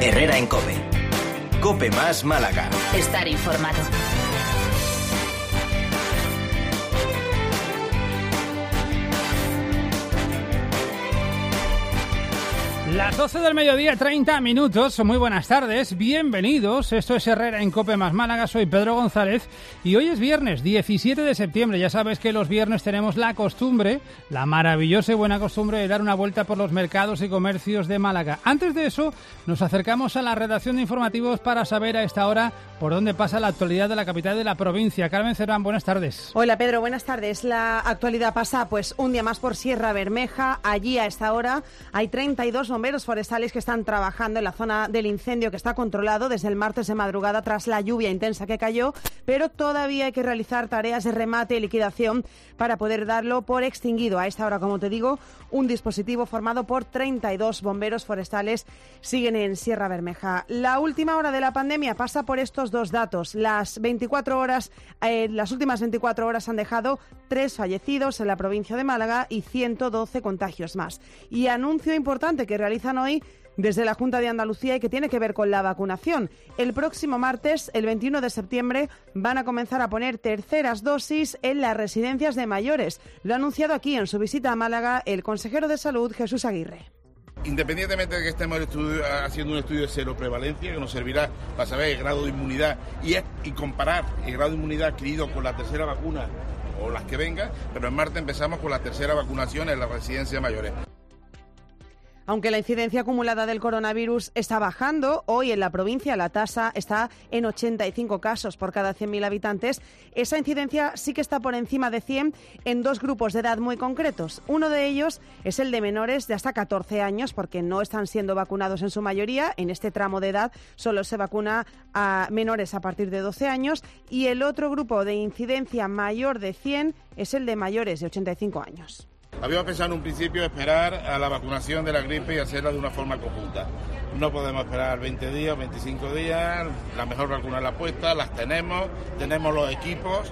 Herrera en COPE. COPE más Málaga. Estar informado. Las 12 del mediodía, 30 minutos. Muy buenas tardes, bienvenidos. Esto es Herrera en COPE más Málaga. Soy Pedro González y hoy es viernes 17 de septiembre. Ya sabes que los viernes tenemos la costumbre, la maravillosa y buena costumbre de dar una vuelta por los mercados y comercios de Málaga. Antes de eso, nos acercamos a la redacción de informativos para saber a esta hora por dónde pasa la actualidad de la capital de la provincia. Carmen Cerván, buenas tardes. Hola Pedro, buenas tardes. La actualidad pasa pues un día más por Sierra Bermeja. Allí a esta hora hay 32 bomberos forestales que están trabajando en la zona del incendio que está controlado desde el martes de madrugada tras la lluvia intensa que cayó, pero todavía hay que realizar tareas de remate y liquidación para poder darlo por extinguido. A esta hora, como te digo, un dispositivo formado por 32 bomberos forestales siguen en Sierra Bermeja. La última hora de la pandemia pasa por estos dos datos. Las últimas 24 horas han dejado 3 fallecidos en la provincia de Málaga y 112 contagios más. Y anuncio importante que realizan hoy desde la Junta de Andalucía y que tiene que ver con la vacunación. El próximo martes, el 21 de septiembre, van a comenzar a poner terceras dosis en las residencias de mayores. Lo ha anunciado aquí en su visita a Málaga el consejero de Salud, Jesús Aguirre. Independientemente de que estemos haciendo un estudio de seroprevalencia que nos servirá para saber el grado de inmunidad y comparar el grado de inmunidad adquirido con la tercera vacuna o las que vengan, pero en martes empezamos con la tercera vacunación en las residencias de mayores. Aunque la incidencia acumulada del coronavirus está bajando, hoy en la provincia la tasa está en 85 casos por cada 100.000 habitantes. Esa incidencia sí que está por encima de 100 en dos grupos de edad muy concretos. Uno de ellos es el de menores de hasta 14 años, porque no están siendo vacunados en su mayoría. En este tramo de edad solo se vacuna a menores a partir de 12 años. Y el otro grupo de incidencia mayor de 100 es el de mayores de 85 años. Habíamos pensado en un principio esperar a la vacunación de la gripe y hacerla de una forma conjunta. No podemos esperar 20 días, 25 días, la mejor vacuna la puesta, las tenemos los equipos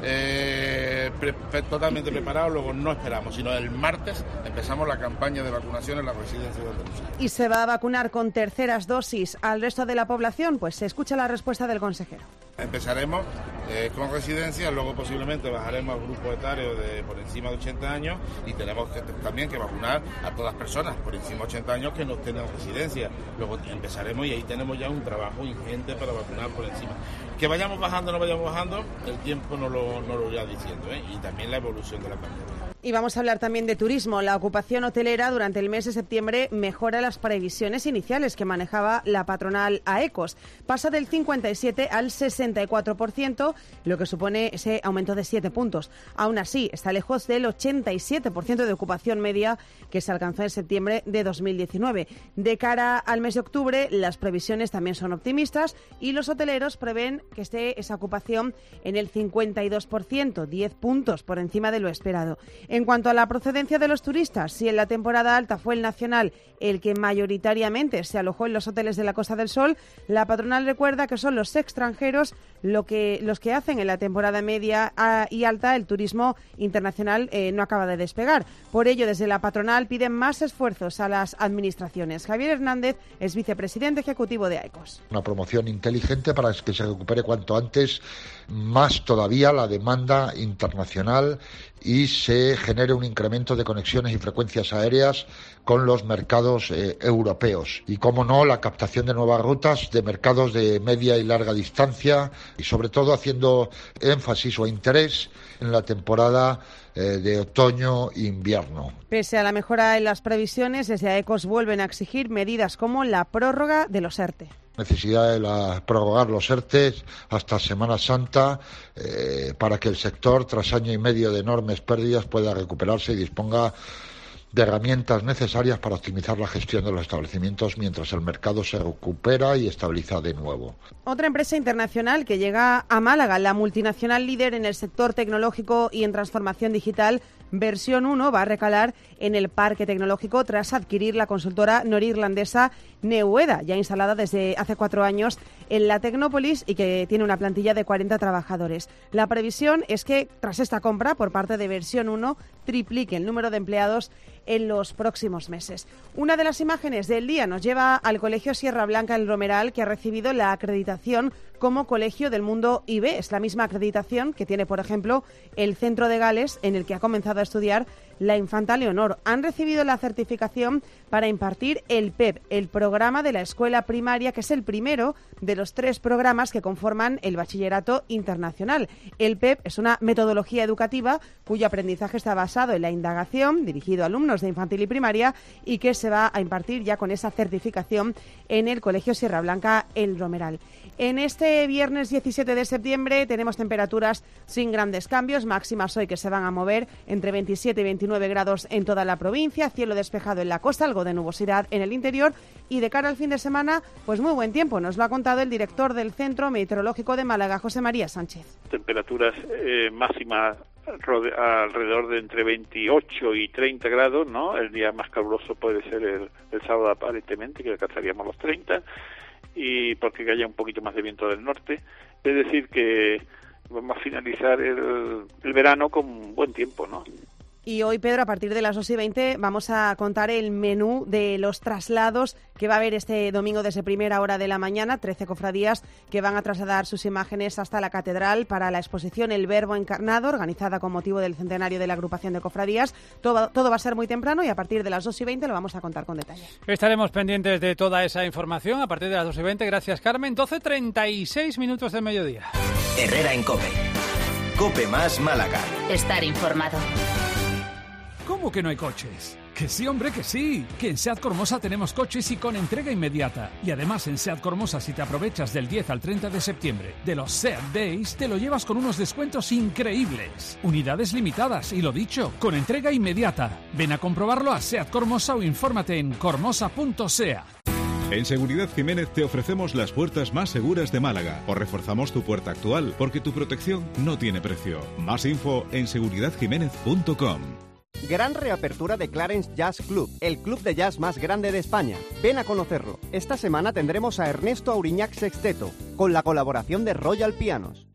totalmente preparados, luego no esperamos, sino el martes empezamos la campaña de vacunación en las residencias de Andalucía. ¿Y se va a vacunar con terceras dosis al resto de la población? Pues se escucha la respuesta del consejero. Empezaremos con residencias, luego posiblemente bajaremos al grupo etario de por encima de 80 años y tenemos también que vacunar a todas las personas por encima de 80 años que no tengan residencia. Luego empezaremos y ahí tenemos ya un trabajo ingente para vacunar por encima. Que vayamos bajando o no vayamos bajando, el tiempo no lo irá diciendo, y también la evolución de la pandemia. Y vamos a hablar también de turismo. La ocupación hotelera durante el mes de septiembre mejora las previsiones iniciales que manejaba la patronal AECOS. Pasa del 57 al 64%, lo que supone ese aumento de 7 puntos. Aún así, está lejos del 87% de ocupación media que se alcanzó en septiembre de 2019. De cara al mes de octubre, las previsiones también son optimistas y los hoteleros prevén que esté esa ocupación en el 52%, 10 puntos por encima de lo esperado. En cuanto a la procedencia de los turistas, si en la temporada alta fue el nacional el que mayoritariamente se alojó en los hoteles de la Costa del Sol, la patronal recuerda que son los extranjeros los que hacen en la temporada media y alta el turismo internacional no acaba de despegar. Por ello, desde la patronal piden más esfuerzos a las administraciones. Javier Hernández es vicepresidente ejecutivo de AECOS. Una promoción inteligente para que se recupere cuanto antes, más todavía la demanda internacional y se genere un incremento de conexiones y frecuencias aéreas con los mercados europeos. Y, cómo no, la captación de nuevas rutas de mercados de media y larga distancia y, sobre todo, haciendo énfasis o interés en la temporada de otoño e invierno. Pese a la mejora en las previsiones, desde AECOS vuelven a exigir medidas como la prórroga de los ERTE. Necesidad de prorrogar los ERTE hasta Semana Santa para que el sector, tras año y medio de enormes pérdidas, pueda recuperarse y disponga de herramientas necesarias para optimizar la gestión de los establecimientos mientras el mercado se recupera y estabiliza de nuevo. Otra empresa internacional que llega a Málaga, la multinacional líder en el sector tecnológico y en transformación digital, Versión 1, va a recalar en el parque tecnológico tras adquirir la consultora norirlandesa Neueda, ya instalada desde hace 4 años en la Tecnópolis y que tiene una plantilla de 40 trabajadores. La previsión es que tras esta compra por parte de Versión 1 triplique el número de empleados en los próximos meses. Una de las imágenes del día nos lleva al Colegio Sierra Blanca El Romeral, que ha recibido la acreditación como Colegio del Mundo IB. Es la misma acreditación que tiene, por ejemplo, el Centro de Gales, en el que ha comenzado a estudiar la infanta Leonor. Han recibido la certificación para impartir el PEP, el programa de la escuela primaria, que es el primero de los 3 programas que conforman el bachillerato internacional. El PEP es una metodología educativa cuyo aprendizaje está basado en la indagación, dirigido a alumnos de infantil y primaria, y que se va a impartir ya con esa certificación en el Colegio Sierra Blanca El Romeral. En este viernes 17 de septiembre tenemos temperaturas sin grandes cambios, máximas hoy que se van a mover entre 27 y 29 grados en toda la provincia, cielo despejado en la costa, algo de nubosidad en el interior, y de cara al fin de semana, pues muy buen tiempo. Nos lo ha contado el director del Centro Meteorológico de Málaga, José María Sánchez. Temperaturas máximas alrededor de entre 28 y 30 grados, ¿no? El día más caluroso puede ser el sábado aparentemente, que alcanzaríamos los 30, y porque haya un poquito más de viento del norte. Es decir, que vamos a finalizar el verano con buen tiempo, ¿no? Y hoy, Pedro, a partir de las 2:20 vamos a contar el menú de los traslados que va a haber este domingo desde primera hora de la mañana. 13 cofradías que van a trasladar sus imágenes hasta la catedral para la exposición El Verbo Encarnado, organizada con motivo del centenario de la agrupación de cofradías. Todo va a ser muy temprano y a partir de las 2:20 lo vamos a contar con detalle. Estaremos pendientes de toda esa información a partir de las 2:20. Gracias, Carmen. 12:36 minutos del mediodía. Herrera en COPE. COPE más Málaga. Estar informado. ¿Cómo que no hay coches? Que sí, hombre, que sí. Que en SEAT Cormosa tenemos coches y con entrega inmediata. Y además en SEAT Cormosa, si te aprovechas del 10 al 30 de septiembre de los SEAT Days, te lo llevas con unos descuentos increíbles. Unidades limitadas y, lo dicho, con entrega inmediata. Ven a comprobarlo a SEAT Cormosa o infórmate en cormosa.sea. En Seguridad Jiménez te ofrecemos las puertas más seguras de Málaga. O reforzamos tu puerta actual, porque tu protección no tiene precio. Más info en seguridadjiménez.com. Gran reapertura de Clarence Jazz Club, el club de jazz más grande de España. Ven a conocerlo. Esta semana tendremos a Ernesto Auriñac Sexteto, con la colaboración de Royal Pianos.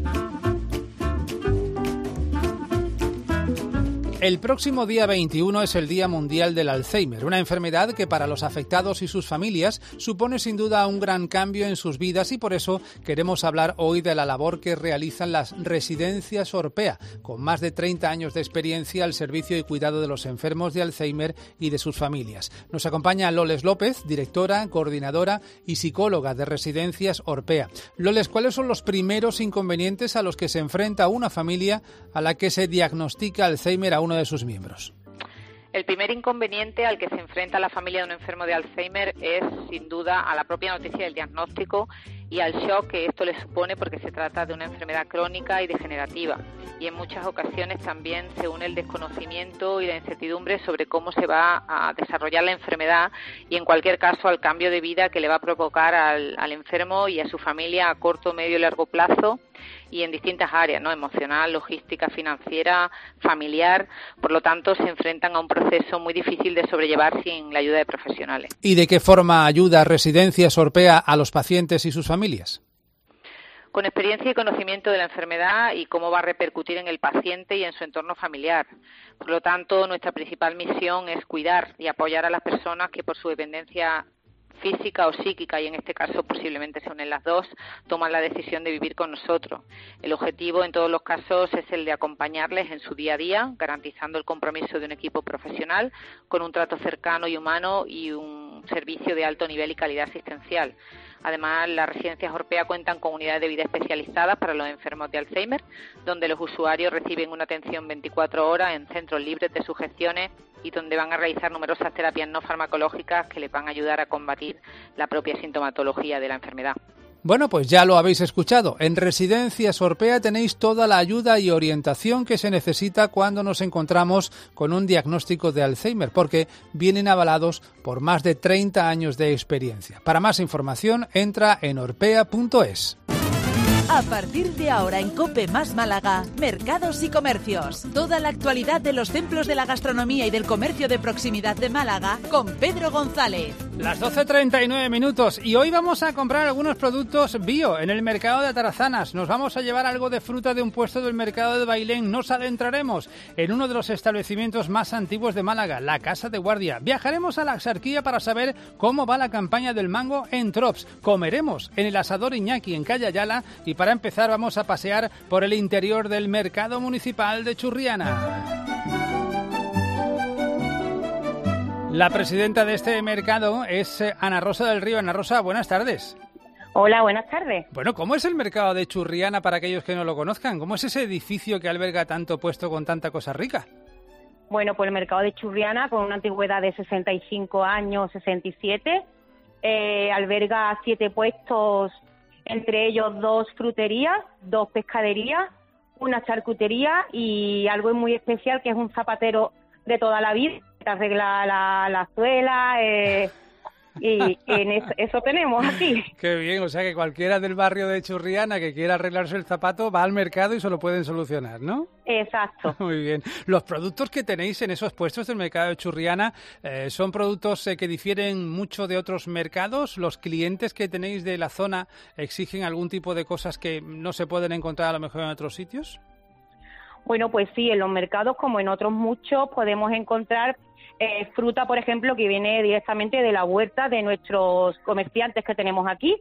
El próximo día 21 es el Día Mundial del Alzheimer, una enfermedad que para los afectados y sus familias supone sin duda un gran cambio en sus vidas, y por eso queremos hablar hoy de la labor que realizan las residencias Orpea, con más de 30 años de experiencia al servicio y cuidado de los enfermos de Alzheimer y de sus familias. Nos acompaña Loles López, directora, coordinadora y psicóloga de Residencias Orpea. Loles, ¿cuáles son los primeros inconvenientes a los que se enfrenta una familia a la que se diagnostica Alzheimer a uno de sus miembros? El primer inconveniente al que se enfrenta la familia de un enfermo de Alzheimer es, sin duda, a la propia noticia del diagnóstico y al shock que esto le supone, porque se trata de una enfermedad crónica y degenerativa. Y en muchas ocasiones también se une el desconocimiento y la incertidumbre sobre cómo se va a desarrollar la enfermedad y, en cualquier caso, al cambio de vida que le va a provocar al enfermo y a su familia a corto, medio y largo plazo, y en distintas áreas, ¿no? Emocional, logística, financiera, familiar. Por lo tanto, se enfrentan a un proceso muy difícil de sobrellevar sin la ayuda de profesionales. ¿Y de qué forma ayuda Residencias Orpea a los pacientes y sus familias? Con experiencia y conocimiento de la enfermedad y cómo va a repercutir en el paciente y en su entorno familiar. Por lo tanto, nuestra principal misión es cuidar y apoyar a las personas que, por su dependencia física o psíquica, y en este caso posiblemente se unen las dos, toman la decisión de vivir con nosotros. El objetivo en todos los casos es el de acompañarles en su día a día, garantizando el compromiso de un equipo profesional con un trato cercano y humano y un servicio de alto nivel y calidad asistencial. Además, las residencias Orpea cuentan con unidades de vida especializadas para los enfermos de Alzheimer, donde los usuarios reciben una atención 24 horas en centros libres de sugestiones y donde van a realizar numerosas terapias no farmacológicas que les van a ayudar a combatir la propia sintomatología de la enfermedad. Bueno, pues ya lo habéis escuchado. En Residencias Orpea tenéis toda la ayuda y orientación que se necesita cuando nos encontramos con un diagnóstico de Alzheimer, porque vienen avalados por más de 30 años de experiencia. Para más información, entra en orpea.es. A partir de ahora en COPE más Málaga, mercados y comercios. Toda la actualidad de los templos de la gastronomía y del comercio de proximidad de Málaga con Pedro González. Las 12:39 minutos y hoy vamos a comprar algunos productos bio en el mercado de Atarazanas. Nos vamos a llevar algo de fruta de un puesto del mercado de Bailén. Nos adentraremos en uno de los establecimientos más antiguos de Málaga, la Casa de Guardia. Viajaremos a la Axarquía para saber cómo va la campaña del mango en Trops. Comeremos en el Asador Iñaki en Calle Ayala y para empezar vamos a pasear por el interior del mercado municipal de Churriana. La presidenta de este mercado es Ana Rosa del Río. Ana Rosa, buenas tardes. Hola, buenas tardes. Bueno, ¿cómo es el mercado de Churriana para aquellos que no lo conozcan? ¿Cómo es ese edificio que alberga tanto puesto con tanta cosa rica? Bueno, pues el mercado de Churriana, con una antigüedad de 65 años, 67, alberga 7 puestos, entre ellos 2 fruterías, 2 pescaderías, una charcutería y algo muy especial que es un zapatero de toda la vida, que arregla la suela, y eso tenemos aquí. Qué bien, o sea que cualquiera del barrio de Churriana que quiera arreglarse el zapato va al mercado y se lo pueden solucionar, ¿no? Exacto. Muy bien. Los productos que tenéis en esos puestos del mercado de Churriana son productos que difieren mucho de otros mercados. ¿Los clientes que tenéis de la zona exigen algún tipo de cosas que no se pueden encontrar a lo mejor en otros sitios? Bueno, pues sí, en los mercados, como en otros muchos, podemos encontrar fruta, por ejemplo, que viene directamente de la huerta de nuestros comerciantes que tenemos aquí,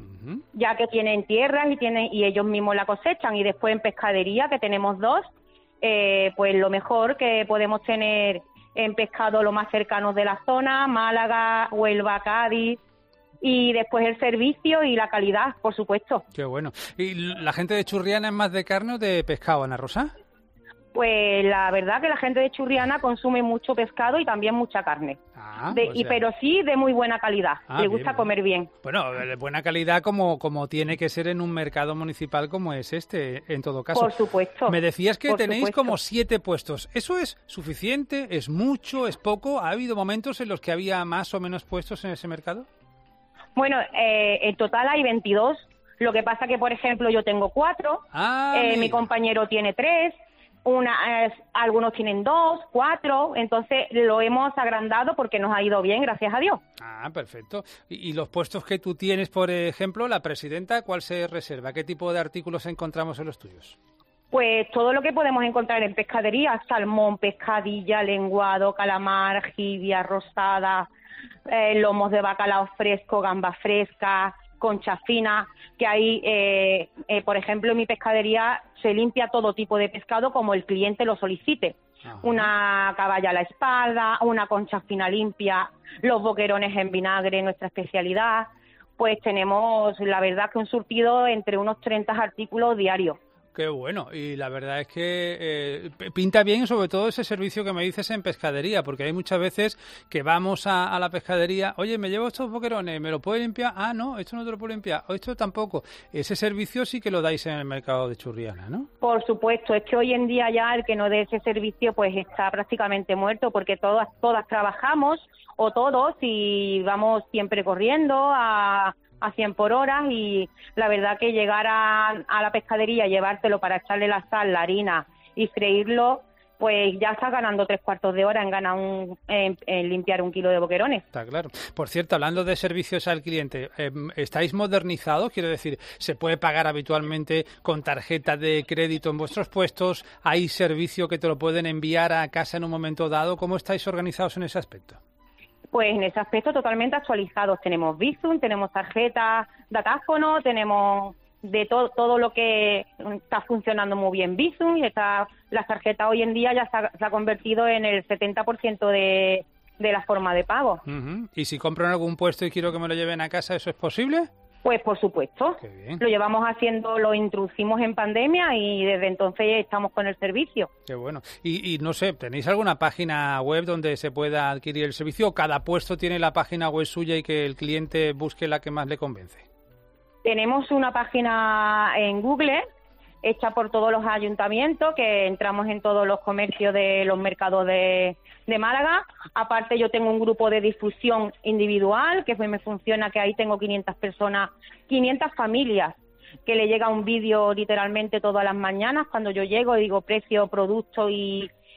ya que tienen tierras y ellos mismos la cosechan. Y después en pescadería, que tenemos 2, pues lo mejor que podemos tener en pescado lo más cercano de la zona, Málaga, Huelva, Cádiz. Y después el servicio y la calidad, por supuesto. Qué bueno. ¿Y la gente de Churriana es más de carne o de pescado, Ana Rosa? Pues la verdad que la gente de Churriana consume mucho pescado y también mucha carne. Pero sí de muy buena calidad. Le gusta comer bien. Bueno, de buena calidad como tiene que ser en un mercado municipal como es este, en todo caso. Por supuesto. Me decías que tenéis como 7 puestos. ¿Eso es suficiente? ¿Es mucho? ¿Es poco? ¿Ha habido momentos en los que había más o menos puestos en ese mercado? Bueno, en total hay 22. Lo que pasa que, por ejemplo, yo tengo 4. Mi compañero tiene 3. Algunos tienen 2, 4, entonces lo hemos agrandado porque nos ha ido bien, gracias a Dios. Ah, perfecto. ¿Y los puestos que tú tienes, por ejemplo, la presidenta, cuál se reserva? ¿Qué tipo de artículos encontramos en los tuyos? Pues todo lo que podemos encontrar en pescadería: salmón, pescadilla, lenguado, calamar, jibia, rosada, lomos de bacalao fresco, gamba fresca, concha fina, que ahí, por ejemplo, en mi pescadería se limpia todo tipo de pescado como el cliente lo solicite. Ajá. Una caballa a la espalda, una concha fina limpia, los boquerones en vinagre, nuestra especialidad. Pues tenemos, la verdad, que un surtido entre unos 30 artículos diarios. Qué bueno, y la verdad es que pinta bien, sobre todo ese servicio que me dices en pescadería, porque hay muchas veces que vamos a la pescadería, oye, me llevo estos boquerones, ¿me lo puede limpiar? Ah, no, esto no te lo puedo limpiar, o esto tampoco. Ese servicio sí que lo dais en el mercado de Churriana, ¿no? Por supuesto, es que hoy en día ya el que no dé ese servicio pues está prácticamente muerto, porque todas trabajamos, o todos, y vamos siempre corriendo a 100 por hora, y la verdad que llegar a la pescadería, llevártelo para echarle la sal, la harina y freírlo, pues ya estás ganando 3/4 de hora en limpiar 1 kilo de boquerones. Está claro. Por cierto, hablando de servicios al cliente, ¿estáis modernizados? Quiero decir, ¿se puede pagar habitualmente con tarjeta de crédito en vuestros puestos? ¿Hay servicio que te lo pueden enviar a casa en un momento dado? ¿Cómo estáis organizados en ese aspecto? Pues en ese aspecto totalmente actualizados. Tenemos Bizum, tenemos tarjeta datáfono, tenemos de todo lo que está funcionando muy bien Bizum, y las tarjetas hoy en día ya se ha convertido en el 70% de la forma de pago. Uh-huh. ¿Y si compro en algún puesto y quiero que me lo lleven a casa, eso es posible? Pues por supuesto. Qué bien. Lo llevamos haciendo, lo introducimos en pandemia y desde entonces estamos con el servicio. Qué bueno. Y no sé, ¿tenéis alguna página web donde se pueda adquirir el servicio? ¿O cada puesto tiene la página web suya y que el cliente busque la que más le convence? Tenemos una página en Google hecha por todos los ayuntamientos, que entramos en todos los comercios de los mercados de Málaga. Aparte, yo tengo un grupo de difusión individual que me funciona, que ahí tengo 500 personas, 500 familias, que le llega un vídeo literalmente todas las mañanas cuando yo llego y digo precio, producto y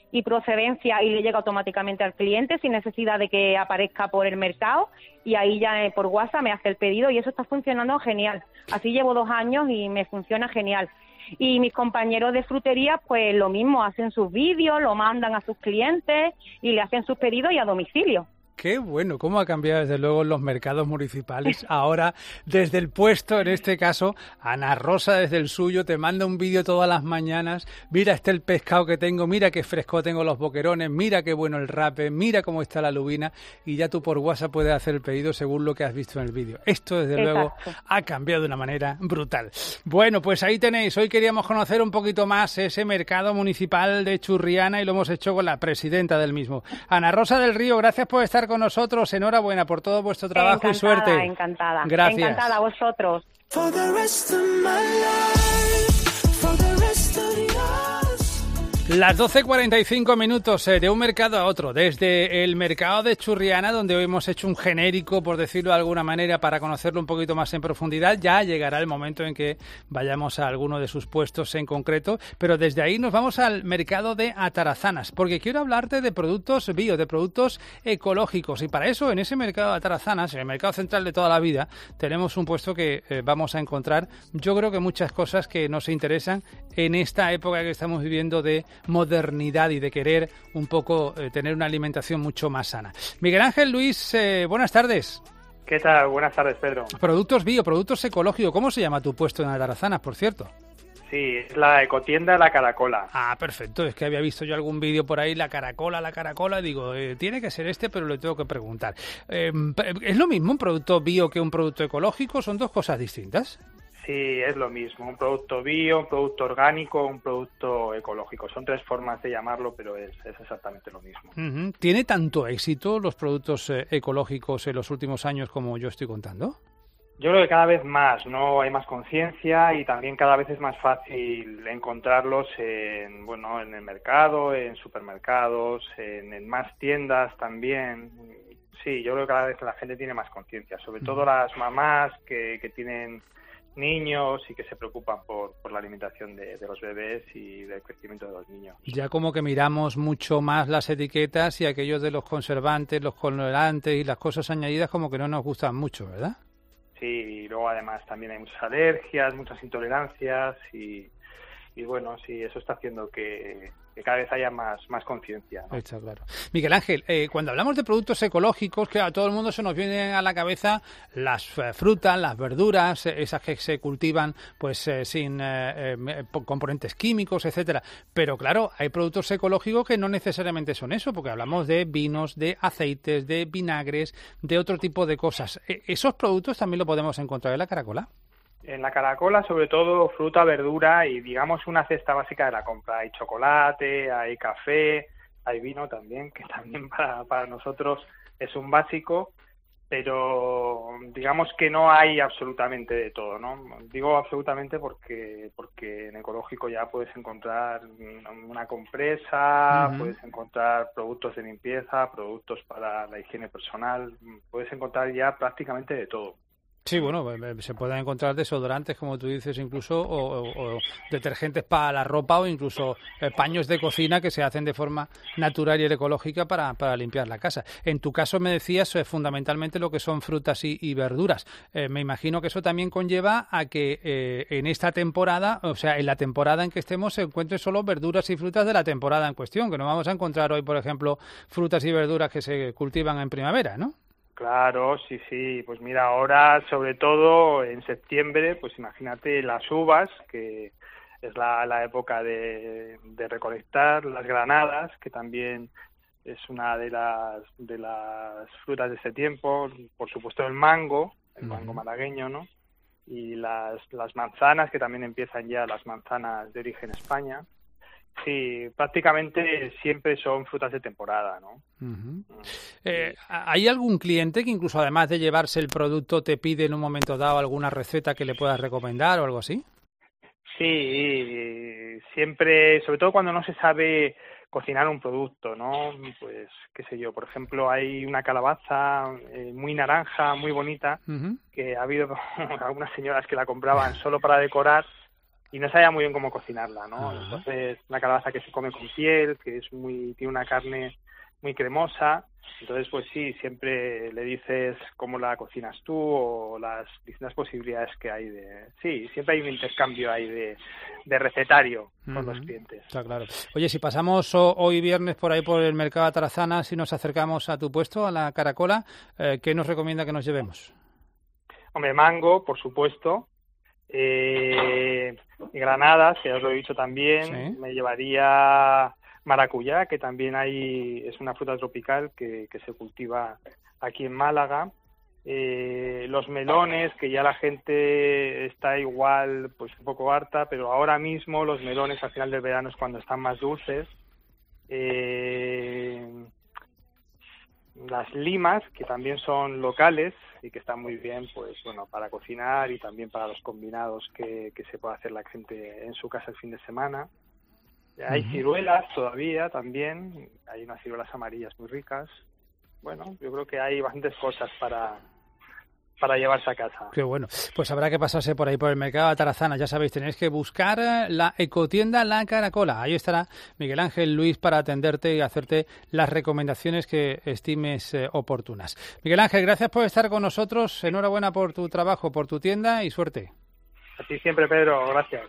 y procedencia y le llega automáticamente al cliente sin necesidad de que aparezca por el mercado, y ahí ya por WhatsApp me hace el pedido, y eso está funcionando genial. Así llevo 2 años y me funciona genial. Y mis compañeros de frutería, pues lo mismo, hacen sus vídeos, lo mandan a sus clientes y le hacen sus pedidos y a domicilio. Qué bueno, cómo ha cambiado desde luego los mercados municipales. Ahora, desde el puesto, en este caso, Ana Rosa desde el suyo te manda un vídeo todas las mañanas. Mira, el pescado que tengo, mira qué fresco tengo los boquerones, mira qué bueno el rape, mira cómo está la lubina, y ya tú por WhatsApp puedes hacer el pedido según lo que has visto en el vídeo. Esto, desde luego, ha cambiado de una manera brutal. Bueno, pues ahí tenéis. Hoy queríamos conocer un poquito más ese mercado municipal de Churriana y lo hemos hecho con la presidenta del mismo. Ana Rosa del Río, gracias por estar con nosotros. Enhorabuena por todo vuestro trabajo y suerte. Encantada. Gracias. Encantada a vosotros. Las 12:45 de un mercado a otro, desde el mercado de Churriana, donde hoy hemos hecho un genérico, por decirlo de alguna manera, para conocerlo un poquito más en profundidad. Ya llegará el momento en que vayamos a alguno de sus puestos en concreto, pero desde ahí nos vamos al mercado de Atarazanas, porque quiero hablarte de productos bio, de productos ecológicos, y para eso en ese mercado de Atarazanas, en el mercado central de toda la vida, tenemos un puesto que vamos a encontrar, yo creo que muchas cosas que nos interesan en esta época que estamos viviendo de modernidad y de querer un poco tener una alimentación mucho más sana. Miguel Ángel Luis, buenas tardes. ¿Qué tal? Buenas tardes, Pedro. Productos bio, productos ecológicos. ¿Cómo se llama tu puesto en Atarazanas, por cierto? Sí, es la ecotienda La Caracola. Ah, perfecto. Es que había visto yo algún vídeo por ahí, La Caracola. Digo, tiene que ser este, pero le tengo que preguntar. ¿Es lo mismo un producto bio que un producto ecológico? ¿Son dos cosas distintas? Sí, es lo mismo. Un producto bio, un producto orgánico, un producto ecológico. Son 3 formas de llamarlo, pero es exactamente lo mismo. Uh-huh. ¿Tiene tanto éxito los productos ecológicos en los últimos años como yo estoy contando? Yo creo que cada vez más, ¿no? Hay más conciencia y también cada vez es más fácil encontrarlos en el mercado, en supermercados, en más tiendas también. Sí, yo creo que cada vez la gente tiene más conciencia, sobre todo las mamás que tienen niños y que se preocupan por la alimentación de los bebés y del crecimiento de los niños. Ya como que miramos mucho más las etiquetas y aquellos de los conservantes, los colorantes y las cosas añadidas como que no nos gustan mucho, ¿verdad? Sí, y luego además también hay muchas alergias, muchas intolerancias y bueno, sí, eso está haciendo que cada vez haya más conciencia, ¿no? Está claro. Miguel Ángel, cuando hablamos de productos ecológicos, que a todo el mundo se nos vienen a la cabeza las frutas, las verduras, esas que se cultivan pues sin componentes químicos, etcétera. Pero claro, hay productos ecológicos que no necesariamente son eso, porque hablamos de vinos, de aceites, de vinagres, de otro tipo de cosas. ¿Esos productos también lo podemos encontrar en La Caracola? En La Caracola, sobre todo, fruta, verdura y, digamos, una cesta básica de la compra. Hay chocolate, hay café, hay vino también, que también para nosotros es un básico, pero digamos que no hay absolutamente de todo, ¿no? Digo absolutamente porque en ecológico ya puedes encontrar una compresa, puedes encontrar productos de limpieza, productos para la higiene personal, puedes encontrar ya prácticamente de todo. Sí, bueno, se pueden encontrar desodorantes, como tú dices, incluso, o detergentes para la ropa, o incluso paños de cocina que se hacen de forma natural y ecológica para limpiar la casa. En tu caso me decías fundamentalmente lo que son frutas y verduras. Me imagino que eso también conlleva a que en esta temporada, o sea, en la temporada en que estemos, se encuentren solo verduras y frutas de la temporada en cuestión, que no vamos a encontrar hoy, por ejemplo, frutas y verduras que se cultivan en primavera, ¿no? Claro, sí. Pues mira, ahora, sobre todo en septiembre, pues imagínate las uvas, que es la época de recolectar, las granadas, que también es una de las frutas de este tiempo, por supuesto el mango malagueño, ¿no? Y las manzanas, que también empiezan ya las manzanas de origen España. Sí, prácticamente siempre son frutas de temporada, ¿no? Uh-huh. ¿Hay algún cliente que incluso además de llevarse el producto te pide en un momento dado alguna receta que le puedas recomendar o algo así? Sí, siempre, sobre todo cuando no se sabe cocinar un producto, ¿no? Pues, qué sé yo, por ejemplo, hay una calabaza muy naranja, muy bonita, que ha habido algunas señoras que la compraban solo para decorar, no sabía muy bien cómo cocinarla, ¿no? Entonces, una calabaza que se come con piel, que tiene una carne muy cremosa. Entonces, pues sí, siempre le dices cómo la cocinas tú o las distintas posibilidades que hay siempre hay un intercambio ahí de recetario con los clientes. Está claro. Oye, si pasamos hoy viernes por ahí por el mercado de Tarazana, si nos acercamos a tu puesto, a la Caracola, ¿qué nos recomienda que nos llevemos? Hombre, mango, por supuesto. Granadas, que ya os lo he dicho también. ¿Sí? Me llevaría maracuyá, que también es una fruta tropical que se cultiva aquí en Málaga. Los melones, que ya la gente está igual, pues un poco harta, pero ahora mismo los melones al final del verano es cuando están más dulces. Las limas, que también son locales y que están muy bien, pues bueno, para cocinar y también para los combinados que se puede hacer la gente en su casa el fin de semana. Hay ciruelas todavía también, hay unas ciruelas amarillas muy ricas. Bueno, yo creo que hay bastantes cosas para llevarse a casa. Qué bueno. Pues habrá que pasarse por ahí por el mercado de Tarazana. Ya sabéis, tenéis que buscar la ecotienda La Caracola. Ahí estará Miguel Ángel Luis para atenderte y hacerte las recomendaciones que estimes oportunas. Miguel Ángel, gracias por estar con nosotros. Enhorabuena por tu trabajo, por tu tienda y suerte. A ti siempre, Pedro. Gracias.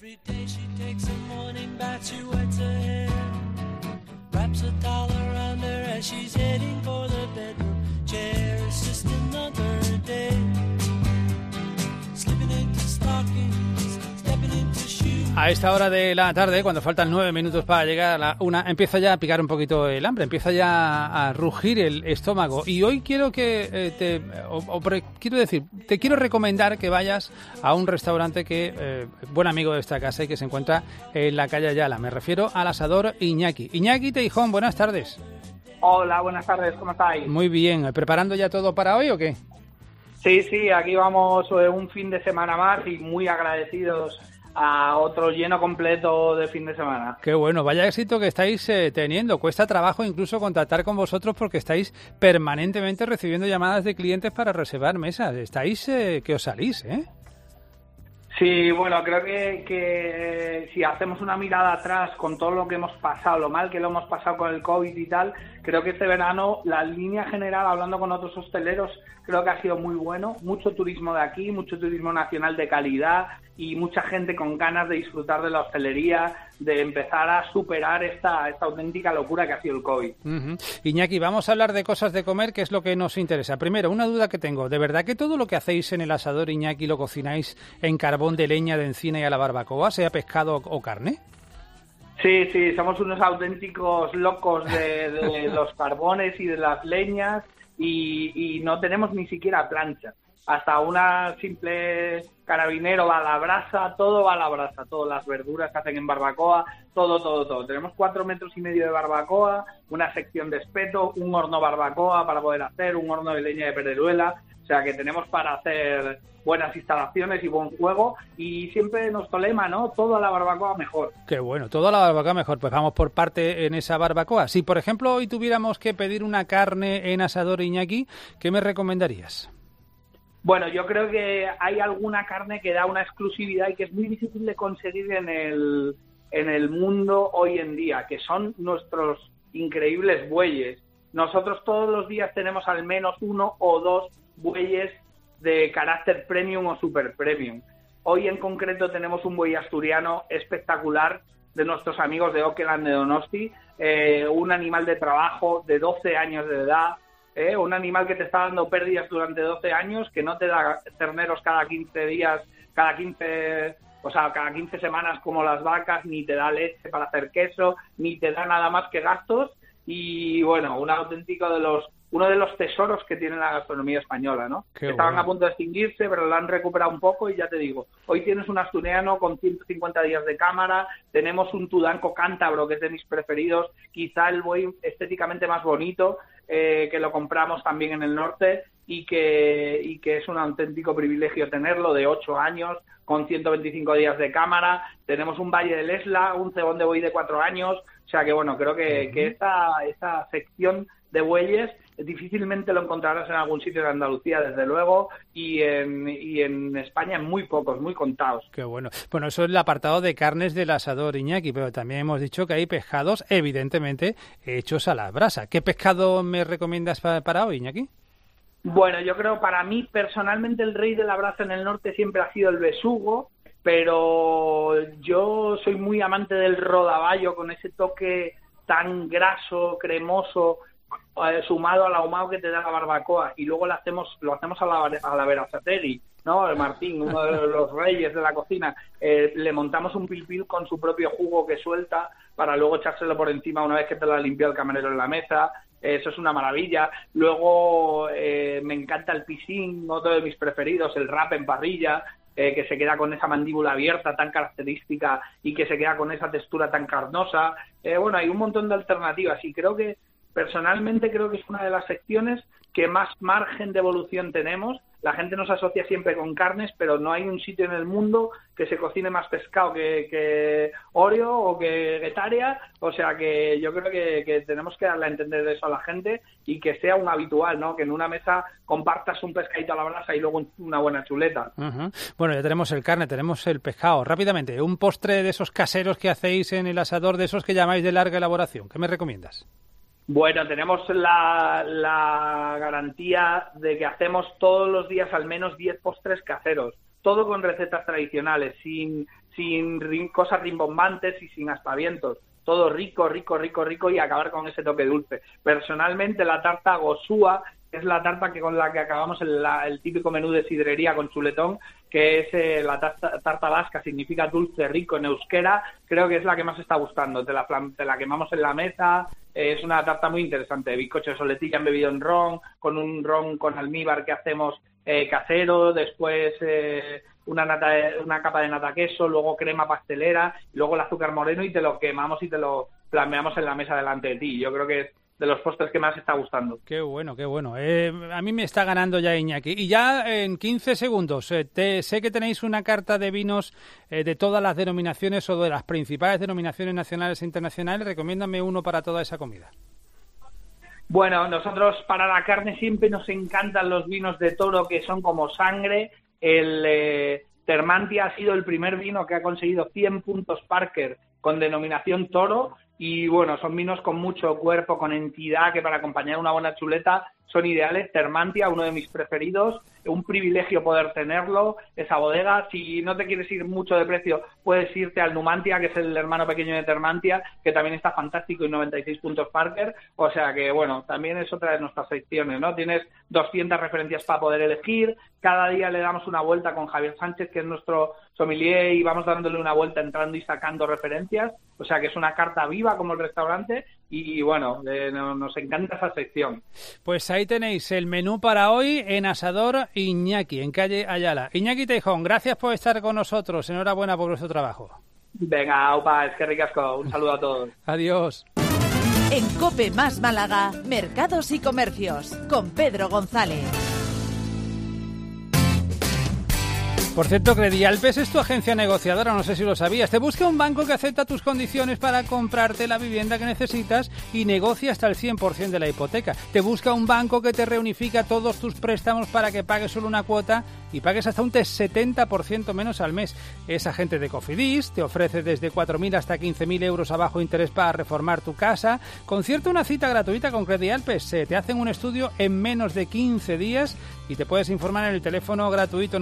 A esta hora de la tarde, cuando faltan 9 minutos para llegar a la 1, empieza ya a picar un poquito el hambre, empieza ya a rugir el estómago. Y hoy quiero que te quiero recomendar que vayas a un restaurante que buen amigo de esta casa y que se encuentra en la calle Ayala. Me refiero al Asador Iñaki. Iñaki Teijón, buenas tardes. Hola, buenas tardes, ¿cómo estáis? Muy bien, ¿preparando ya todo para hoy o qué? Sí, aquí vamos un fin de semana más y muy agradecidos a otro lleno completo de fin de semana. Qué bueno, vaya éxito que estáis teniendo. Cuesta trabajo incluso contactar con vosotros porque estáis permanentemente recibiendo llamadas de clientes para reservar mesas. Estáis que os salís, ¿eh? Sí, bueno, creo que si hacemos una mirada atrás con todo lo que hemos pasado, lo mal que lo hemos pasado con el COVID y tal, creo que este verano, la línea general, hablando con otros hosteleros, creo que ha sido muy bueno. Mucho turismo de aquí, mucho turismo nacional de calidad y mucha gente con ganas de disfrutar de la hostelería, de empezar a superar esta auténtica locura que ha sido el COVID. Iñaki, vamos a hablar de cosas de comer, que es lo que nos interesa. Primero, una duda que tengo. ¿De verdad que todo lo que hacéis en el asador, Iñaki, lo cocináis en carbón de leña, de encina y a la barbacoa, sea pescado o carne? Sí, somos unos auténticos locos de los carbones y de las leñas y no tenemos ni siquiera plancha. Hasta una simple carabinero va a la brasa, todo va a la brasa, todas las verduras que hacen en barbacoa, todo. Tenemos 4,5 metros de barbacoa, una sección de espeto, un horno barbacoa para poder hacer, un horno de leña de Pereruela, o sea que tenemos para hacer buenas instalaciones y buen juego y siempre nuestro lema, ¿no? Todo a la barbacoa mejor. Qué bueno, todo a la barbacoa mejor. Pues vamos por parte en esa barbacoa. Si, por ejemplo, hoy tuviéramos que pedir una carne en Asador Iñaki, ¿qué me recomendarías? Bueno, yo creo que hay alguna carne que da una exclusividad y que es muy difícil de conseguir en el mundo hoy en día, que son nuestros increíbles bueyes. Nosotros todos los días tenemos al menos 1 o 2 bueyes de carácter premium o super premium. Hoy en concreto tenemos un buey asturiano espectacular de nuestros amigos de Okeland de Donosti, un animal de trabajo de 12 años de edad, un animal que te está dando pérdidas durante 12 años, que no te da terneros cada 15 días, cada 15 semanas como las vacas, ni te da leche para hacer queso, ni te da nada más que gastos, y bueno, uno de los tesoros que tiene la gastronomía española, ¿no? Estaban a punto de extinguirse, pero lo han recuperado un poco y ya te digo, hoy tienes un asturiano con 150 días de cámara, tenemos un tudanco cántabro que es de mis preferidos, quizá el buey estéticamente más bonito, que lo compramos también en el norte y que es un auténtico privilegio tenerlo, de 8 años, con 125 días de cámara. Tenemos un Valle del Esla, un cebón de buey de 4 años, o sea que bueno, creo que esta sección de bueyes difícilmente lo encontrarás en algún sitio de Andalucía, desde luego, y en España muy pocos, muy contados. Qué bueno. Bueno, eso es el apartado de carnes del asador, Iñaki, pero también hemos dicho que hay pescados, evidentemente, hechos a la brasa. ¿Qué pescado me recomiendas para hoy, Iñaki? Bueno, yo creo, para mí, personalmente, el rey de la brasa en el norte siempre ha sido el besugo, pero yo soy muy amante del rodaballo, con ese toque tan graso, cremoso, sumado al ahumado que te da la barbacoa, y luego lo hacemos a la Berazategui, ¿no? El Martín, uno de los reyes de la cocina, le montamos un pil-pil con su propio jugo que suelta para luego echárselo por encima una vez que te lo ha limpiado el camarero en la mesa. Eso es una maravilla. Luego me encanta el piscín, otro de mis preferidos, el wrap en parrilla, que se queda con esa mandíbula abierta tan característica y que se queda con esa textura tan carnosa. Bueno, hay un montón de alternativas y personalmente creo que es una de las secciones que más margen de evolución tenemos. La gente nos asocia siempre con carnes, pero no hay un sitio en el mundo que se cocine más pescado que Oreo o que Guetaria. O sea que yo creo que tenemos que darle a entender eso a la gente y que sea un habitual, ¿no? Que en una mesa compartas un pescadito a la brasa y luego una buena chuleta. Uh-huh. Bueno, ya tenemos el carne, tenemos el pescado. Rápidamente, un postre de esos caseros que hacéis en el asador, de esos que llamáis de larga elaboración. ¿Qué me recomiendas? Bueno, tenemos la garantía de que hacemos todos los días al menos 10 postres caseros, todo con recetas tradicionales, sin cosas rimbombantes y sin aspavientos, todo rico y acabar con ese toque dulce. Personalmente, la tarta Gosúa es la tarta con la que acabamos el típico menú de sidrería con chuletón, que es la tarta vasca, significa dulce rico en euskera. Creo que es la que más está gustando. Te la quemamos en la mesa. Es una tarta muy interesante, de bizcocho de soletilla embebido en ron, con un ron con almíbar que hacemos casero, después una capa de nata queso, luego crema pastelera, luego el azúcar moreno, y te lo quemamos y te lo flameamos en la mesa delante de ti. Yo creo que es de los postres que más está gustando. Qué bueno, qué bueno. A mí me está ganando ya Iñaki. Y ya en 15 segundos, sé que tenéis una carta de vinos de todas las denominaciones o de las principales denominaciones nacionales e internacionales. Recomiéndame uno para toda esa comida. Bueno, nosotros para la carne siempre nos encantan los vinos de toro que son como sangre. El Termantia ha sido el primer vino que ha conseguido 100 puntos Parker con denominación toro. Y bueno, son vinos con mucho cuerpo, con entidad, que para acompañar una buena chuleta son ideales. Termantia, uno de mis preferidos, un privilegio poder tenerlo, esa bodega. Si no te quieres ir mucho de precio, puedes irte al Numantia, que es el hermano pequeño de Termantia, que también está fantástico, y 96 puntos Parker. O sea que, bueno, también es otra de nuestras secciones, ¿no? Tienes 200 referencias para poder elegir. Cada día le damos una vuelta con Javier Sánchez, que es nuestro sommelier, y vamos dándole una vuelta, entrando y sacando referencias. O sea que es una carta viva como el restaurante, y bueno, nos encanta esa sección. Pues ahí tenéis el menú para hoy en Asador Iñaki, en calle Ayala. Iñaki Teijón, gracias por estar con nosotros. Enhorabuena por vuestro trabajo. Venga, aupa, es que ricasco. Un saludo a todos. Adiós. En COPE más Málaga, Mercados y Comercios, con Pedro González. Por cierto, Credialpes es tu agencia negociadora, no sé si lo sabías. Te busca un banco que acepta tus condiciones para comprarte la vivienda que necesitas y negocia hasta el 100% de la hipoteca. Te busca un banco que te reunifica todos tus préstamos para que pagues solo una cuota y pagues hasta un 70% menos al mes. Es agente de Cofidis, te ofrece desde 4.000 hasta 15.000 euros a bajo interés para reformar tu casa. Concierta una cita gratuita con Credialpes. Te hacen un estudio en menos de 15 días y te puedes informar en el teléfono gratuito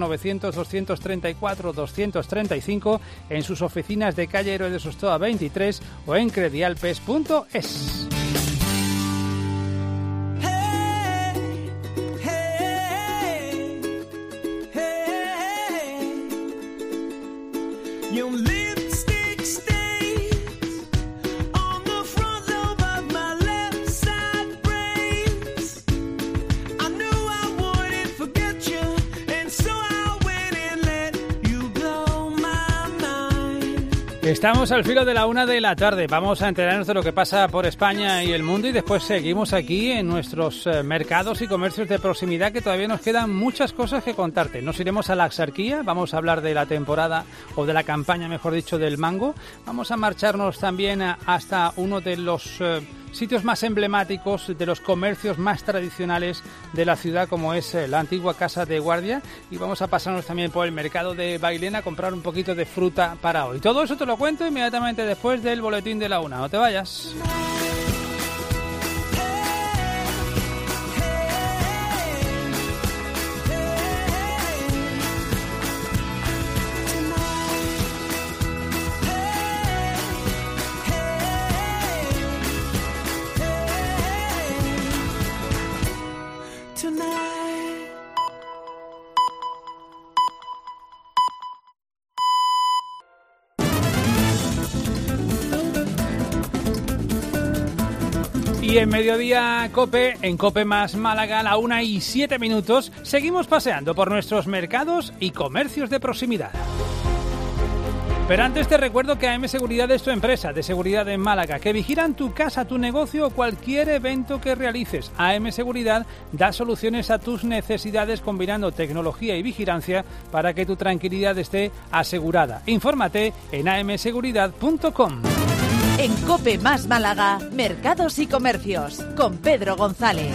900-234-235 en sus oficinas de calle Héroe de Sostoa 23 o en credialpes.es. Estamos al filo de la 1 de la tarde. Vamos a enterarnos de lo que pasa por España y el mundo y después seguimos aquí en nuestros mercados y comercios de proximidad, que todavía nos quedan muchas cosas que contarte. Nos iremos a la Axarquía, vamos a hablar de la temporada o de la campaña, mejor dicho, del mango. Vamos a marcharnos también hasta uno de los sitios más emblemáticos, de los comercios más tradicionales de la ciudad, como es la antigua Casa de Guardia, y vamos a pasarnos también por el mercado de Bailén a comprar un poquito de fruta para hoy. Todo eso te lo cuento inmediatamente después del boletín de la 1. No te vayas. Y en Mediodía Cope, en Cope Más Málaga, a la 1:07, seguimos paseando por nuestros mercados y comercios de proximidad. Pero antes te recuerdo que AM Seguridad es tu empresa de seguridad en Málaga, que vigilan tu casa, tu negocio o cualquier evento que realices. AM Seguridad da soluciones a tus necesidades combinando tecnología y vigilancia para que tu tranquilidad esté asegurada. Infórmate en amseguridad.com. En Cope Más Málaga, mercados y comercios, con Pedro González.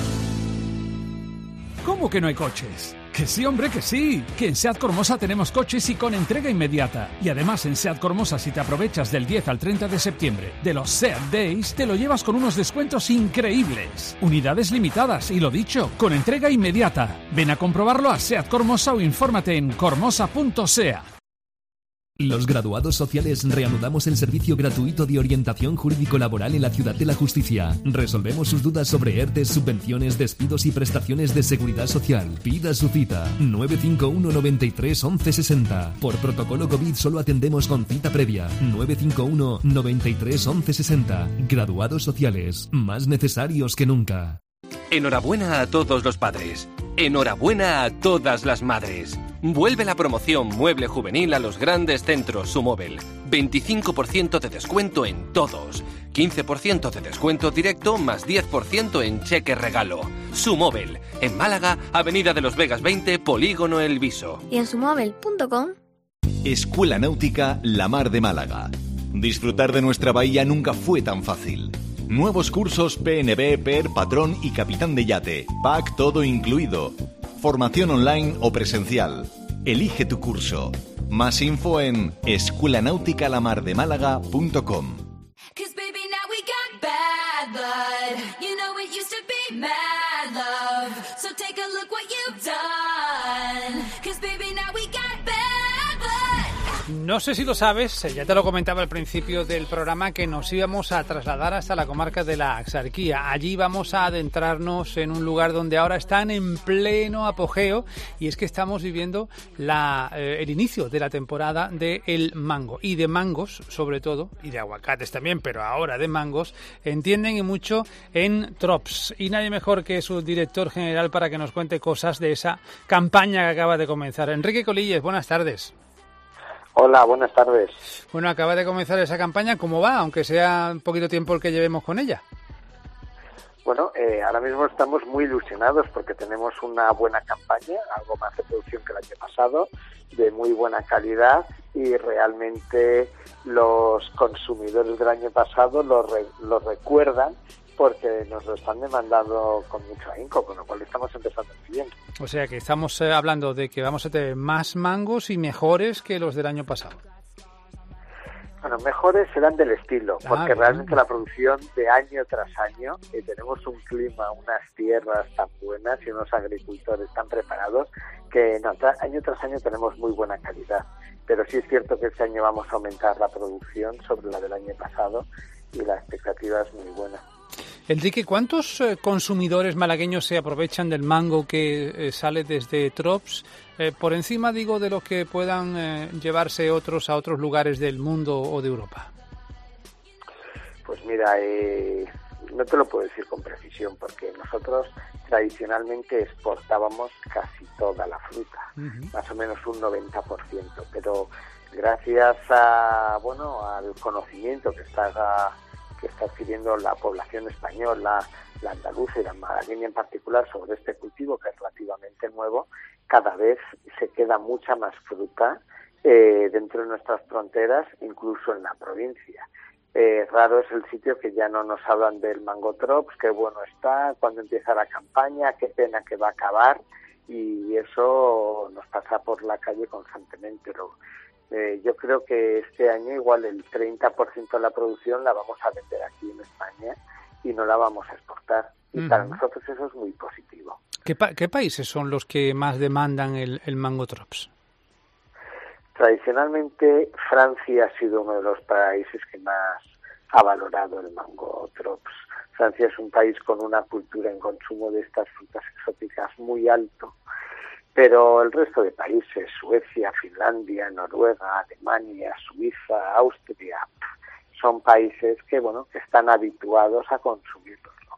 ¿Cómo que no hay coches? Que sí, hombre, que sí. Que en SEAT Cormosa tenemos coches y con entrega inmediata. Y además en SEAT Cormosa, si te aprovechas del 10 al 30 de septiembre de los SEAT Days, te lo llevas con unos descuentos increíbles. Unidades limitadas y, lo dicho, con entrega inmediata. Ven a comprobarlo a SEAT Cormosa o infórmate en cormosa.sea. Los graduados sociales reanudamos el servicio gratuito de orientación jurídico-laboral en la Ciudad de la Justicia. Resolvemos sus dudas sobre ERTES, subvenciones, despidos y prestaciones de seguridad social. Pida su cita. 951 93 11 60. Por protocolo COVID solo atendemos con cita previa. 951 93 11 60. Graduados sociales, más necesarios que nunca. Enhorabuena a todos los padres. Enhorabuena a todas las madres. Vuelve la promoción Mueble Juvenil a los grandes centros Sumóvel. 25% de descuento en todos. 15% de descuento directo más 10% en cheque regalo. Sumóvel. En Málaga, Avenida de los Vegas 20, Polígono El Viso. Y en sumóvel.com. Escuela Náutica La Mar de Málaga. Disfrutar de nuestra bahía nunca fue tan fácil. Nuevos cursos PNB, PER, Patrón y Capitán de Yate. Pack todo incluido. Formación online o presencial. Elige tu curso. Más info en escuelanauticalamardemálaga.com. No sé si lo sabes, ya te lo comentaba al principio del programa, que nos íbamos a trasladar hasta la comarca de la Axarquía. Allí vamos a adentrarnos en un lugar donde ahora están en pleno apogeo, y es que estamos viviendo el inicio de la temporada del mango. Y de mangos, sobre todo, y de aguacates también, pero ahora de mangos, entienden y mucho en Trops. Y nadie mejor que su director general para que nos cuente cosas de esa campaña que acaba de comenzar. Enrique Colilles, buenas tardes. Hola, buenas tardes. Bueno, acaba de comenzar esa campaña. ¿Cómo va? Aunque sea un poquito tiempo el que llevemos con ella. Bueno, ahora mismo estamos muy ilusionados porque tenemos una buena campaña, algo más de producción que el año pasado, de muy buena calidad, y realmente los consumidores del año pasado lo recuerdan porque nos lo están demandando con mucho ahínco, con lo cual estamos empezando muy bien. O sea que estamos hablando de que vamos a tener más mangos y mejores que los del año pasado. Bueno, mejores serán del estilo, porque realmente la producción de año tras año, tenemos un clima, unas tierras tan buenas y unos agricultores tan preparados que año tras año tenemos muy buena calidad. Pero sí es cierto que este año vamos a aumentar la producción sobre la del año pasado y la expectativa es muy buena. Enrique, ¿cuántos consumidores malagueños se aprovechan del mango que sale desde Trops? Por encima, digo, de los que puedan llevarse otros a otros lugares del mundo o de Europa. Pues mira, no te lo puedo decir con precisión porque nosotros tradicionalmente exportábamos casi toda la fruta, más o menos un 90%, pero gracias al conocimiento que está adquiriendo la población española, la andaluza y la malagueña en particular sobre este cultivo que es relativamente nuevo, cada vez se queda mucha más fruta dentro de nuestras fronteras, incluso en la provincia. raro es el sitio que ya no nos hablan del Mango Drops, qué bueno está, cuándo empieza la campaña, qué pena que va a acabar, y eso nos pasa por la calle constantemente. Yo creo que este año igual el 30% de la producción la vamos a vender aquí en España y no la vamos a exportar. Y para nosotros eso es muy positivo. ¿Qué países son los que más demandan el Mango Drops? Tradicionalmente Francia ha sido uno de los países que más ha valorado el Mango Drops. Francia es un país con una cultura en consumo de estas frutas exóticas muy alto, pero el resto de países, Suecia, Finlandia, Noruega, Alemania, Suiza, Austria, son países que que están habituados a consumirlos, ¿no?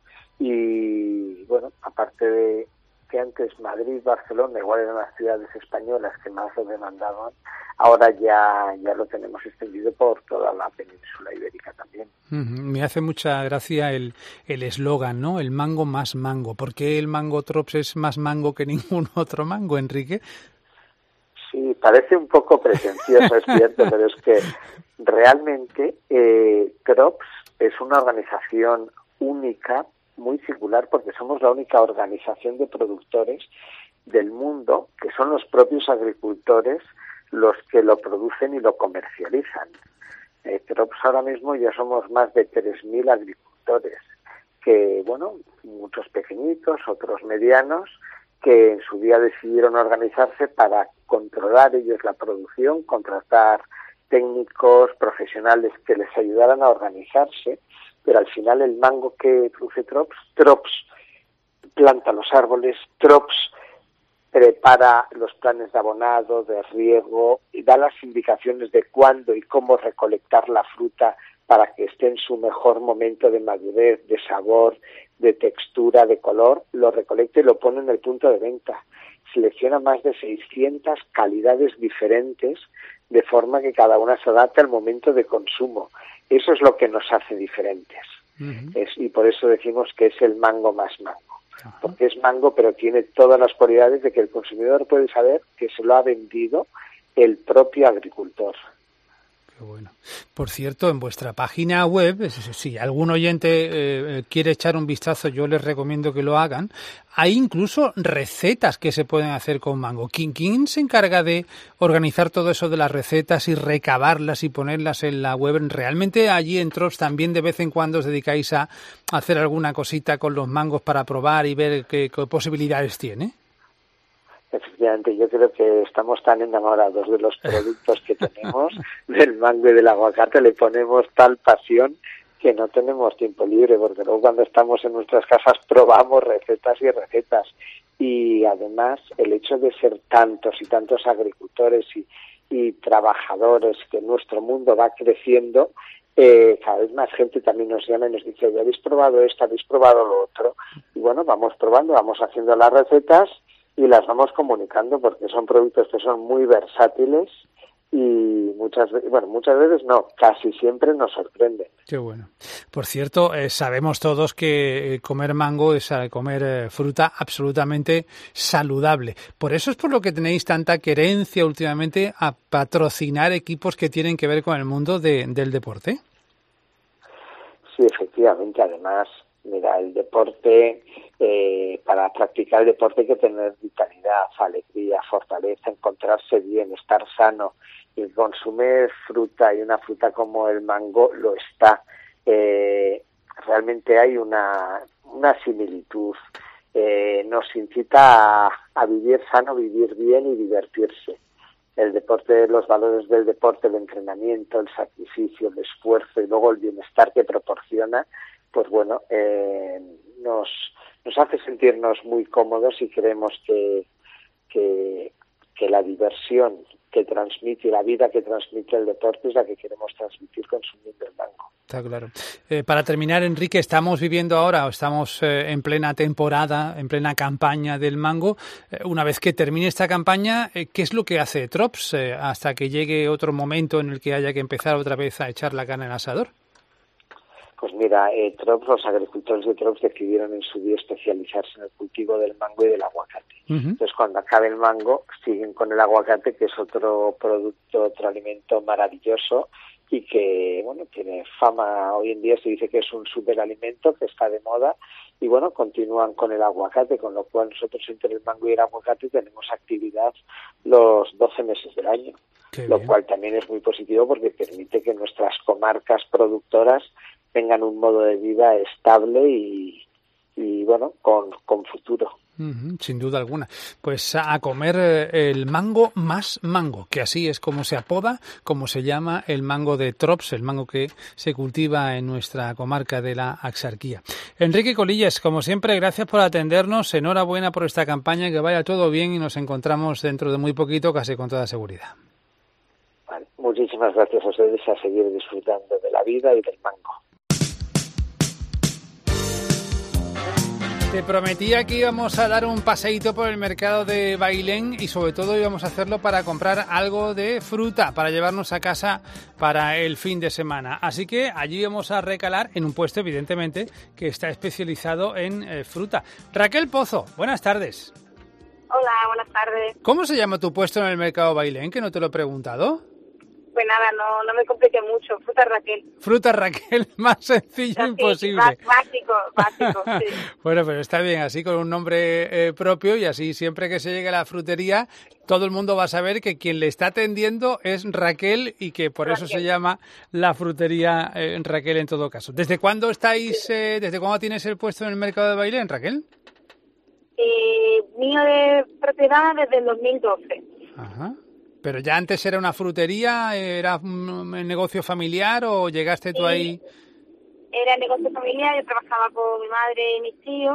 Y aparte de que antes Madrid, Barcelona, igual eran las ciudades españolas que más lo demandaban, ahora ya lo tenemos extendido por toda la península ibérica también. Me hace mucha gracia el eslogan, ¿no? El mango más mango. ¿Por qué el Mango Drops es más mango que ningún otro mango, Enrique? Sí, parece un poco pretencioso, es cierto, pero es que realmente Drops es una organización única, muy singular, porque somos la única organización de productores del mundo que son los propios agricultores los que lo producen y lo comercializan. Drops ahora mismo ya somos más de 3.000 agricultores, que muchos pequeñitos, otros medianos, que en su día decidieron organizarse para controlar ellos la producción, contratar técnicos, profesionales que les ayudaran a organizarse, pero al final el mango que produce Drops planta los árboles, Drops prepara los planes de abonado, de riego, y da las indicaciones de cuándo y cómo recolectar la fruta para que esté en su mejor momento de madurez, de sabor, de textura, de color, lo recolecta y lo pone en el punto de venta. Selecciona más de 600 calidades diferentes, de forma que cada una se adapte al momento de consumo. Eso es lo que nos hace diferentes. Y por eso decimos que es el mango más mango. Porque es mango, pero tiene todas las cualidades de que el consumidor puede saber que se lo ha vendido el propio agricultor. Qué bueno. Por cierto, en vuestra página web, si algún oyente quiere echar un vistazo, yo les recomiendo que lo hagan. Hay incluso recetas que se pueden hacer con mango. ¿Quién se encarga de organizar todo eso de las recetas y recabarlas y ponerlas en la web? ¿Realmente allí en Drops también de vez en cuando os dedicáis a hacer alguna cosita con los mangos para probar y ver qué posibilidades tiene? Efectivamente, yo creo que estamos tan enamorados de los productos que tenemos, del mango y del aguacate, le ponemos tal pasión que no tenemos tiempo libre, porque luego cuando estamos en nuestras casas probamos recetas y recetas. Y además el hecho de ser tantos y tantos agricultores y trabajadores, que nuestro mundo va creciendo, cada vez más gente también nos llama y nos dice, ¿habéis probado esto? ¿Habéis probado lo otro? Y vamos probando, vamos haciendo las recetas y las vamos comunicando, porque son productos que son muy versátiles y muchas veces no, casi siempre nos sorprenden. Qué bueno. Por cierto, sabemos todos que comer mango es comer fruta absolutamente saludable. Por eso es por lo que tenéis tanta querencia últimamente a patrocinar equipos que tienen que ver con el mundo del deporte. Sí, efectivamente. Además, mira, el deporte, para practicar el deporte hay que tener vitalidad, alegría, fortaleza, encontrarse bien, estar sano. Y consumir fruta, y una fruta como el mango lo está. Realmente hay una similitud. Nos incita a vivir sano, vivir bien y divertirse. El deporte, los valores del deporte, el entrenamiento, el sacrificio, el esfuerzo y luego el bienestar que proporciona, pues nos hace sentirnos muy cómodos, y creemos que la diversión que transmite y la vida que transmite el deporte es la que queremos transmitir consumiendo el mango. Está claro. Para terminar, Enrique, estamos en plena temporada, en plena campaña del mango. Una vez que termine esta campaña, ¿qué es lo que hace Drops hasta que llegue otro momento en el que haya que empezar otra vez a echar la carne al asador? Pues mira, los agricultores de Drops decidieron en su día especializarse en el cultivo del mango y del aguacate. Entonces, cuando acabe el mango, siguen con el aguacate, que es otro producto, otro alimento maravilloso, y que, bueno, tiene fama, hoy en día se dice que es un superalimento, que está de moda, y bueno, continúan con el aguacate, con lo cual nosotros entre el mango y el aguacate tenemos actividad los 12 meses del año, lo cual también es muy positivo porque permite que nuestras comarcas productoras tengan un modo de vida estable y bueno, con futuro. Sin duda alguna. Pues a comer el mango más mango, que así es como se apoda, como se llama el mango de Trops, el mango que se cultiva en nuestra comarca de la Axarquía. Enrique Colillas, como siempre, gracias por atendernos, enhorabuena por esta campaña, que vaya todo bien y nos encontramos dentro de muy poquito, casi con toda seguridad. Vale, muchísimas gracias a ustedes, a seguir disfrutando de la vida y del mango. Te prometía que íbamos a dar un paseíto por el mercado de Bailén y sobre todo íbamos a hacerlo para comprar algo de fruta para llevarnos a casa para el fin de semana. Así que allí vamos a recalar en un puesto, evidentemente, que está especializado en fruta. Raquel Pozo, buenas tardes. Hola, buenas tardes. ¿Cómo se llama tu puesto en el mercado Bailén, que no te lo he preguntado? Pues nada, no me complique mucho. Fruta Raquel. Fruta Raquel, más sencillo imposible. Básico, sí. Bueno, pero está bien, así con un nombre propio y así siempre que se llegue a la frutería, todo el mundo va a saber que quien le está atendiendo es Raquel y que por eso se llama la frutería Raquel en todo caso. ¿Desde cuándo desde cuándo tienes el puesto en el mercado de Bailén, Raquel? Mío de propiedad desde el 2012. Ajá. ¿Pero ya antes era una frutería, era un negocio familiar o llegaste tú ahí? Era negocio familiar, yo trabajaba con mi madre y mis tíos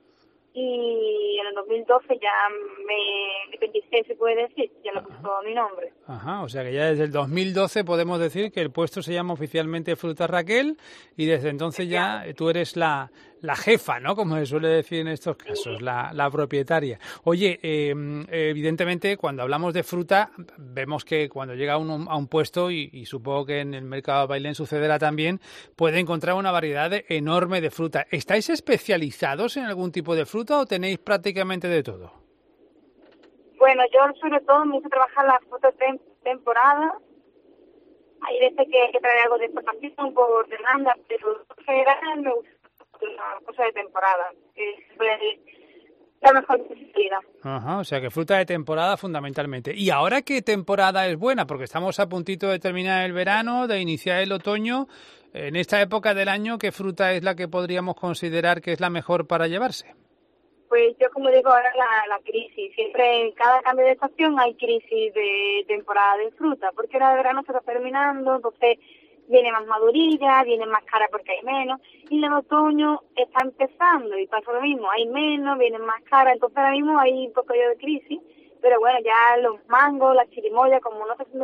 y en el 2012 ya me independicé, se puede decir, ya lo puso mi nombre. Ajá, o sea que ya desde el 2012 podemos decir que el puesto se llama oficialmente Fruta Raquel y desde entonces ya tú eres la jefa, ¿no? Como se suele decir en estos casos, la propietaria. Oye, evidentemente cuando hablamos de fruta vemos que cuando llega uno a un puesto y supongo que en el mercado de Bailén sucederá también, puede encontrar una variedad enorme de fruta. ¿Estáis especializados en algún tipo de fruta o tenéis prácticamente de todo? Bueno, yo sobre todo me gusta trabajar las frutas de temporada. Hay veces que trae algo de exportación por demanda, pero en general me gusta la cosa de temporada, que es la mejor posibilidad. Ajá, o sea que fruta de temporada fundamentalmente. ¿Y ahora qué temporada es buena? Porque estamos a puntito de terminar el verano, de iniciar el otoño. En esta época del año, ¿qué fruta es la que podríamos considerar que es la mejor para llevarse? Pues yo, como digo, ahora la crisis. Siempre en cada cambio de estación hay crisis de temporada de fruta, porque la de verano se está terminando, entonces viene más madurilla, viene más cara porque hay menos, y el otoño está empezando y pasa lo mismo, hay menos, vienen más cara, entonces ahora mismo hay un poco de crisis, pero bueno, ya los mangos, las chirimoyas, como no está haciendo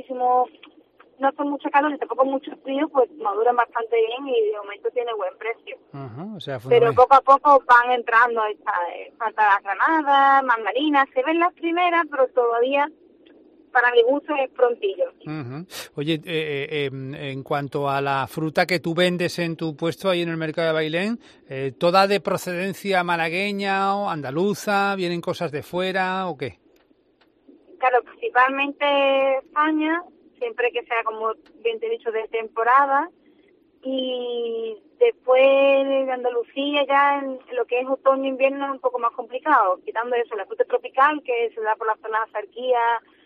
no hace mucho calor y tampoco mucho frío, pues maduran bastante bien y de momento tiene buen precio. O sea, pero poco a poco van entrando, falta las granadas, mandarinas, se ven las primeras, pero todavía para mi gusto es prontillo. Oye, en cuanto a la fruta que tú vendes en tu puesto ahí en el mercado de Bailén, ¿toda de procedencia malagueña o andaluza? ¿Vienen cosas de fuera o qué? Claro, principalmente España, siempre que sea, como bien te he dicho, de temporada, y después de Andalucía ya en lo que es otoño e invierno es un poco más complicado, quitando eso, la fruta tropical que se da por la zona de Axarquía,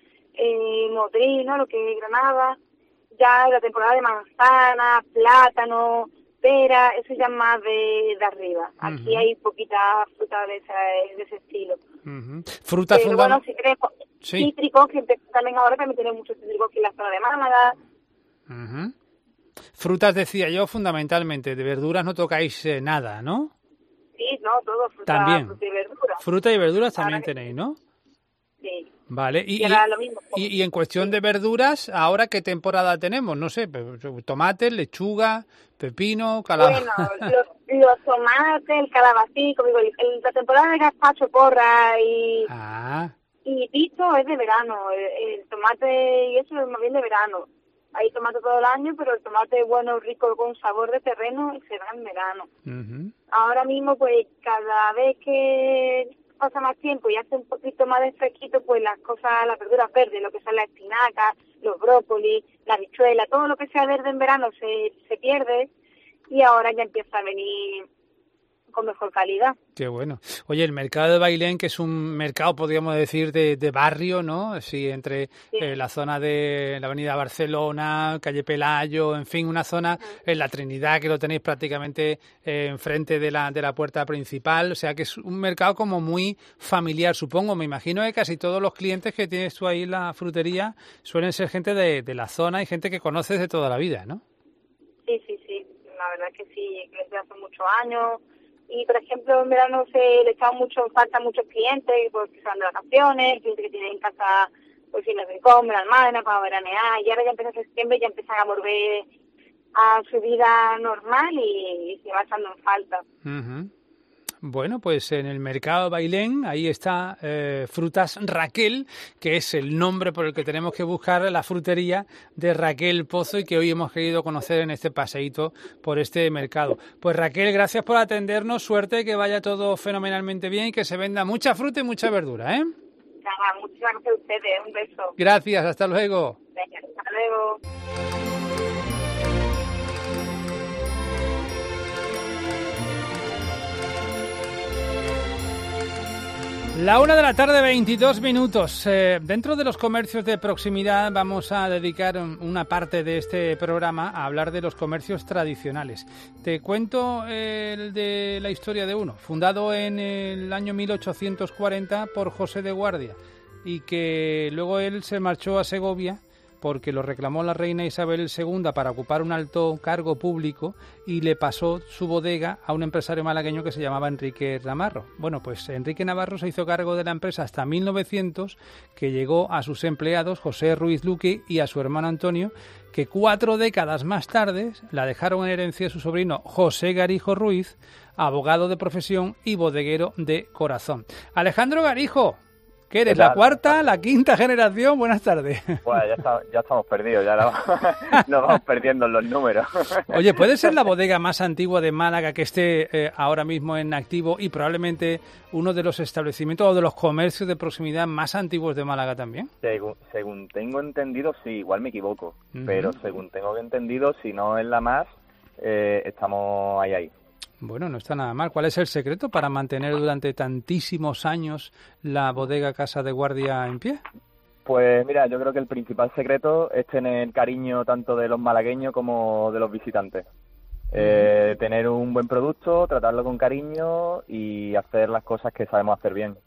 Motril, ¿no? Lo que es Granada, ya la temporada de manzana, plátano, pera, eso ya más de arriba. Aquí hay poquita fruta de ese estilo. Fruta pero bueno, si tenemos cítricos, que también ahora también tenemos muchos cítricos aquí en la zona de Málaga. Frutas, decía yo, fundamentalmente. De verduras no tocáis nada, ¿no? Sí, no, todo, fruta y verduras. Fruta y verduras también tenéis, ¿no? Sí. Vale, lo mismo. Y en cuestión de verduras, ¿ahora qué temporada tenemos? No sé, tomate, lechuga, pepino, calabaza. Bueno, los tomates, el calabacín, como digo, la temporada de gazpacho, porra y pisto es de verano. El tomate y eso es más bien de verano. Hay tomate todo el año, pero el tomate bueno, rico, con sabor de terreno, se da en verano. Ahora mismo, pues, cada vez que pasa más tiempo y hace un poquito más de fresquito, pues las verduras verdes, lo que son las espinacas, los brócolis, la habichuela, todo lo que sea verde en verano se pierde y ahora ya empieza a venir con mejor calidad. Qué bueno. Oye, el mercado de Bailén, que es un mercado, podríamos decir, de barrio, ¿no? Sí, entre la zona de la avenida Barcelona, calle Pelayo, en fin, una zona en la Trinidad, que lo tenéis prácticamente enfrente de la puerta principal, o sea que es un mercado como muy familiar, supongo. Me imagino que casi todos los clientes que tienes tú ahí en la frutería suelen ser gente de la zona y gente que conoces de toda la vida, ¿no? Sí, la verdad es que sí, desde hace muchos años. Y, por ejemplo, en verano se le echan falta a muchos clientes porque se van de vacaciones, clientes que tienen en casa pues fines de comer, almadena, para veranear, y ahora ya empieza septiembre y ya empiezan a volver a su vida normal y se va echando en falta. Uh-huh. Bueno, pues en el mercado Bailén, ahí está Frutas Raquel, que es el nombre por el que tenemos que buscar la frutería de Raquel Pozo y que hoy hemos querido conocer en este paseíto por este mercado. Pues Raquel, gracias por atendernos, suerte, que vaya todo fenomenalmente bien y que se venda mucha fruta y mucha verdura, ¿eh? Nada, muchas gracias a ustedes, un beso. Gracias, hasta luego. Venga, hasta luego. La 1:22 p.m. Dentro de los comercios de proximidad vamos a dedicar una parte de este programa a hablar de los comercios tradicionales. Te cuento el de la historia de uno, fundado en el año 1840 por José de Guardia y que luego él se marchó a Segovia porque lo reclamó la reina Isabel II para ocupar un alto cargo público y le pasó su bodega a un empresario malagueño que se llamaba Enrique Navarro. Bueno, pues Enrique Navarro se hizo cargo de la empresa hasta 1900, que llegó a sus empleados José Ruiz Luque y a su hermano Antonio, que 4 décadas más tarde la dejaron en herencia a su sobrino José Garijo Ruiz, abogado de profesión y bodeguero de corazón. Alejandro Garijo, ¿qué eres? ¿La cuarta, la quinta generación? Buenas tardes. Bueno, ya estamos perdidos, ya nos vamos perdiendo en los números. Oye, ¿puede ser la bodega más antigua de Málaga que esté ahora mismo en activo y probablemente uno de los establecimientos o de los comercios de proximidad más antiguos de Málaga también? Según tengo entendido, sí, igual me equivoco, pero según tengo entendido, si no es la más, estamos ahí. Bueno, no está nada mal. ¿Cuál es el secreto para mantener durante tantísimos años la bodega Casa de Guardia en pie? Pues mira, yo creo que el principal secreto es tener cariño tanto de los malagueños como de los visitantes. Tener un buen producto, tratarlo con cariño y hacer las cosas que sabemos hacer bien.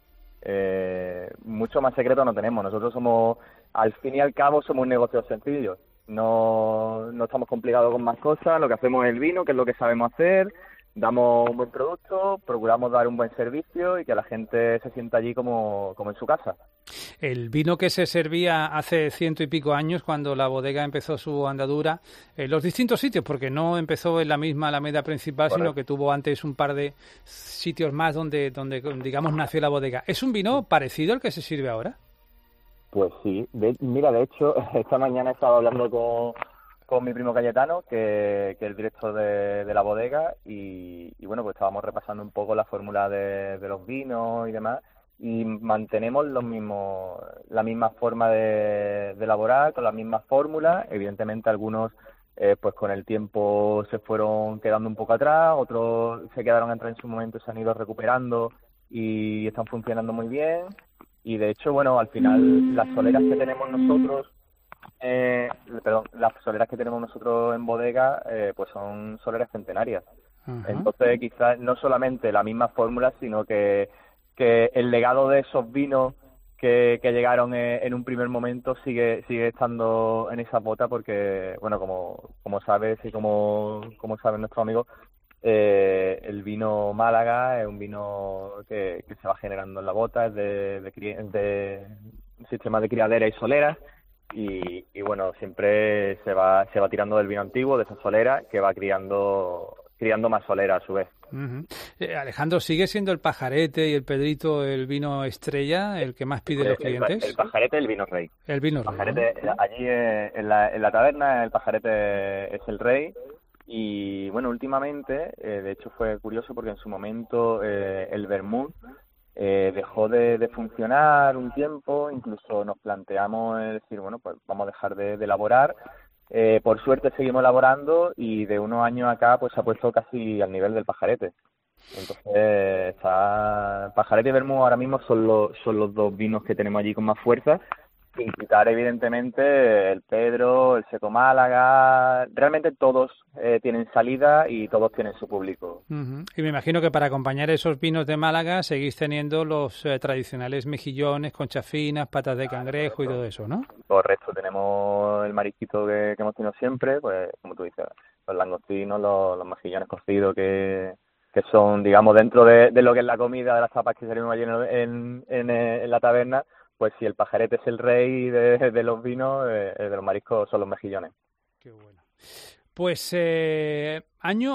Mucho más secreto no tenemos. Nosotros somos, al fin y al cabo, somos un negocio sencillo. No estamos complicados con más cosas. Lo que hacemos es el vino, que es lo que sabemos hacer. Damos un buen producto, procuramos dar un buen servicio y que la gente se sienta allí como en su casa. El vino que se servía hace 100 y pico años, cuando la bodega empezó su andadura, en los distintos sitios, porque no empezó en la misma Alameda principal, correcto, sino que tuvo antes un par de sitios más donde digamos, nació la bodega. ¿Es un vino parecido al que se sirve ahora? Pues sí. Mira, de hecho, esta mañana he estado hablando con mi primo Cayetano, que es el director de la bodega, y bueno, pues estábamos repasando un poco la fórmula de los vinos y demás, y mantenemos la misma forma de elaborar, con las mismas fórmulas. Evidentemente algunos pues con el tiempo se fueron quedando un poco atrás, otros se quedaron atrás en su momento, se han ido recuperando y están funcionando muy bien. Y de hecho, bueno, al final las soleras que tenemos nosotros las soleras que tenemos nosotros en bodega pues son soleras centenarias. Uh-huh. Entonces quizás no solamente la misma fórmula, sino que el legado de esos vinos que llegaron en un primer momento sigue estando en esa bota, porque bueno, como sabes y como saben nuestros amigos, el vino Málaga es un vino que se va generando en la bota, es de sistema de criadera y soleras. Y bueno, siempre se va tirando del vino antiguo, de esa solera, que va criando más solera a su vez. Uh-huh. Alejandro, ¿sigue siendo el Pajarete y el Pedrito el vino estrella, el que más piden los clientes? El Pajarete, el vino rey. El vino Pajarete, rey. Allí en la taberna el Pajarete es el rey. Y bueno, últimamente, de hecho fue curioso porque en su momento el vermut dejó de funcionar un tiempo, incluso nos planteamos decir, bueno, pues vamos a dejar de elaborar. Por suerte seguimos elaborando y de unos años acá pues se ha puesto casi al nivel del pajarete. Entonces, pajarete y vermú ahora mismo son los dos vinos que tenemos allí con más fuerza. Sin quitar, evidentemente, el Pedro, el Seco Málaga. Realmente todos tienen salida y todos tienen su público. Y me imagino que para acompañar esos vinos de Málaga seguís teniendo los tradicionales mejillones, conchas finas, patas de cangrejo y todo eso, ¿no? Correcto, tenemos el marisquito que hemos tenido siempre, pues como tú dices, los langostinos, los mejillones cocidos que son, digamos, dentro de lo que es la comida, de las tapas que servimos allí en la taberna. Pues si el pajarete es el rey de los vinos, de los mariscos son los mejillones. Qué bueno. Pues año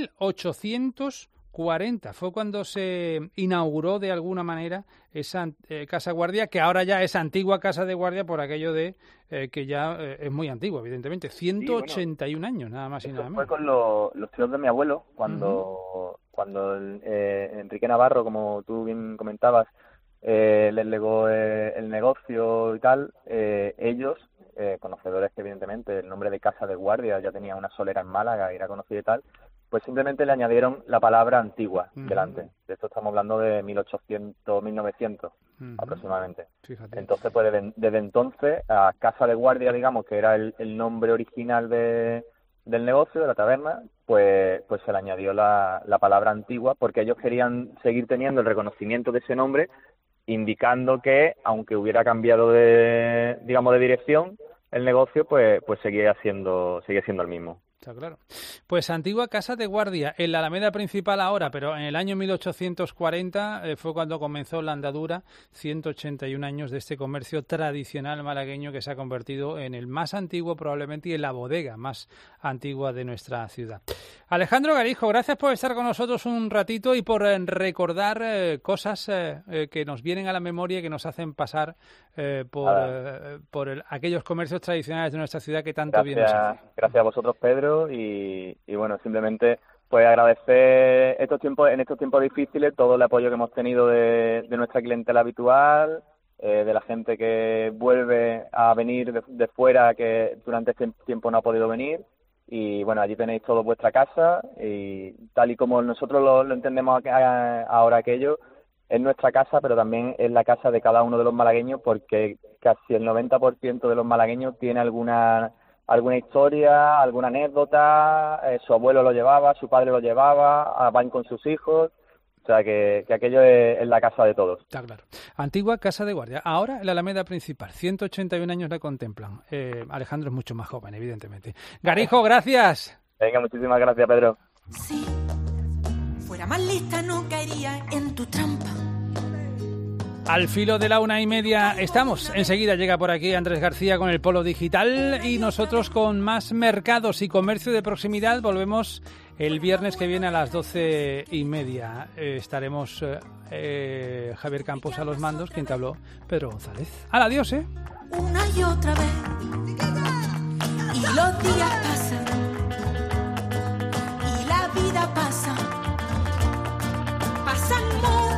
1840 fue cuando se inauguró de alguna manera esa Casa Guardia, que ahora ya es antigua Casa de Guardia por aquello de que ya es muy antigua, evidentemente. 181 años, nada más y nada menos. Fue con los tíos de mi abuelo, cuando Enrique Navarro, como tú bien comentabas, les legó el negocio y tal. Ellos, conocedores que evidentemente el nombre de Casa de Guardia ya tenía una solera en Málaga y era conocido y tal, pues simplemente le añadieron la palabra antigua delante. De esto estamos hablando de 1900 aproximadamente. Fíjate. Entonces, pues desde entonces a Casa de Guardia, digamos, que era el nombre original del negocio, de la taberna, pues se le añadió la palabra antigua, porque ellos querían seguir teniendo el reconocimiento de ese nombre, indicando que, aunque hubiera cambiado de dirección, el negocio pues sigue siendo el mismo. Está claro. Pues antigua Casa de Guardia, en la Alameda principal ahora, pero en el año 1840 fue cuando comenzó la andadura, 181 años de este comercio tradicional malagueño que se ha convertido en el más antiguo probablemente y en la bodega más antigua de nuestra ciudad. Alejandro Garijo, gracias por estar con nosotros un ratito y por recordar cosas que nos vienen a la memoria y que nos hacen pasar por aquellos comercios tradicionales de nuestra ciudad que tanto bien nos hacen. Gracias a vosotros, Pedro. Y bueno, simplemente pues agradecer en estos tiempos difíciles todo el apoyo que hemos tenido de nuestra clientela habitual, de la gente que vuelve a venir de fuera, que durante este tiempo no ha podido venir. Y bueno, allí tenéis todo vuestra casa y tal y como nosotros lo entendemos ahora aquello, es nuestra casa, pero también es la casa de cada uno de los malagueños, porque casi el 90% de los malagueños tiene alguna historia, alguna anécdota. Su abuelo lo llevaba, su padre lo llevaba, van con sus hijos. O sea, que aquello es la casa de todos. Está claro. Antigua Casa de Guardia. Ahora en la Alameda principal. 181 años la contemplan. Alejandro es mucho más joven, evidentemente. Garijo, gracias. Venga, muchísimas gracias, Pedro. Si fuera más lista no caería en tu trampa. Al filo de la 1:30 estamos. Enseguida llega por aquí Andrés García con el Polo Digital y nosotros con más mercados y comercio de proximidad. Volvemos el viernes que viene a las 12:30. Estaremos Javier Campos a los mandos, quien te habló, Pedro González. Adiós, Una y otra vez. Y los días pasan. Y la vida pasa. Pasan muy